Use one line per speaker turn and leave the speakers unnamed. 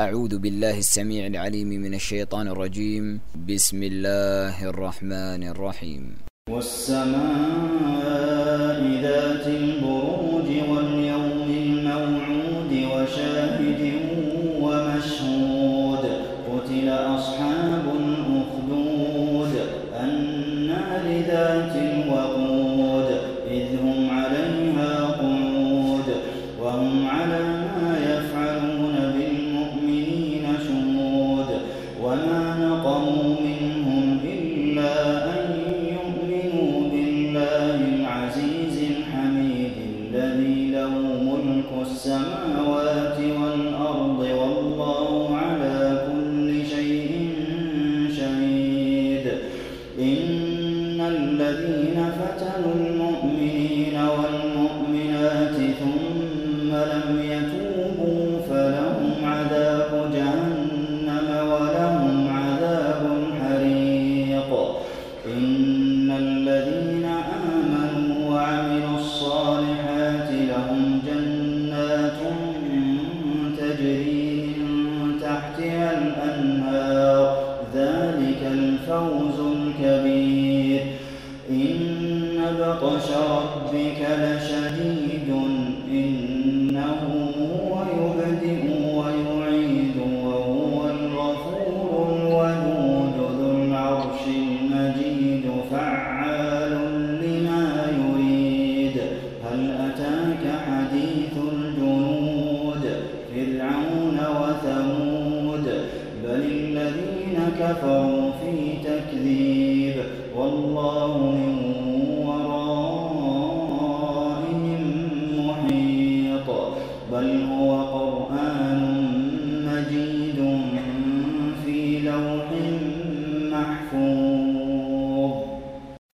أعوذ بالله السميع العليم من الشيطان الرجيم. بسم الله الرحمن الرحيم.
والسماء ذات البروج واليوم الموعود وشاهد ومشهود قتل أصحاب الأخدود النار ذات الوقود إذ هم عليها قعود وهم على ما يفعلون بالمؤمنين شهود وما نقموا منهم إلا أن يؤمنوا بالله العزيز الحميد الذي له ملك السماوات والأرض والله على كل شيء شهيد. إن الذين فتنوا المؤمنين والمؤمنات ثم لم يتوبوا فلهم عذاب جهنم ولهم عذاب الحريق. إن الذين آمنوا وعملوا الصالحات لهم جنات تجري من تحتها الأنهار ذلك الفوز الكبير. إن بطش ربك لشديد إنه هو يبدئ ويعيد وهو الغفور الودود ذو العرش المجيد فعال لما يريد. هل أتاك حديث الجنود فرعون وثمود بل الذين كفروا في تكذيب والله من